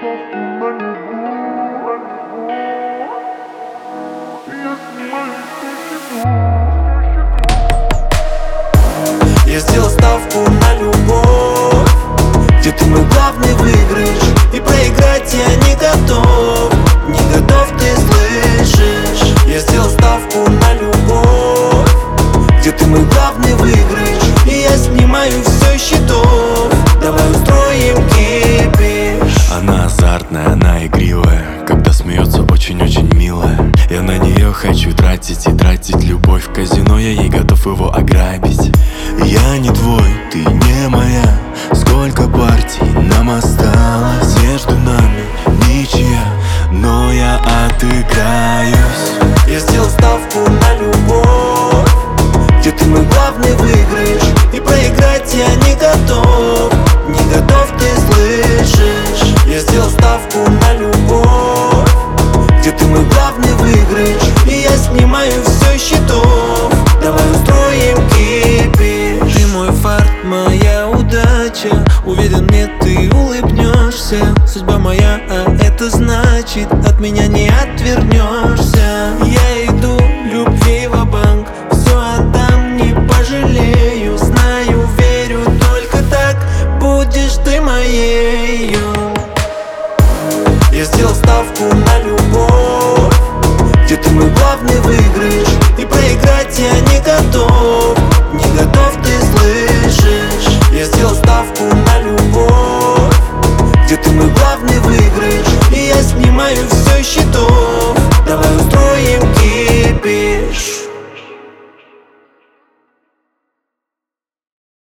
Я сделал ставку на любовь, где ты мой главный выигрыш, и проиграть я не готов. Не готов, ты слышишь? Я сделал ставку на любовь, где ты мой главный выигрыш, и я снимаю все с счетов. Давай устроим кипиш. Она азартная, она игривая, когда смеется, очень-очень милая. Я на нее хочу тратить и тратить любовь. В казино я ей готов его ограбить. Я не твой, ты не моя. Сколько партий нам осталось, между нами ничья, но я отыграюсь. Я сделал ставку на любовь, где ты мой главный выигрыш, и проиграть я не готов. Не готов, ты слышишь? Я сделал ставку на любовь, где ты мой главный выигрыш, и я снимаю все с счетов. Давай устроим кипиш. Ты мой фарт, моя удача. Уверен, мне ты улыбнешься. Судьба моя, а это значит, от меня не отвернешься. Я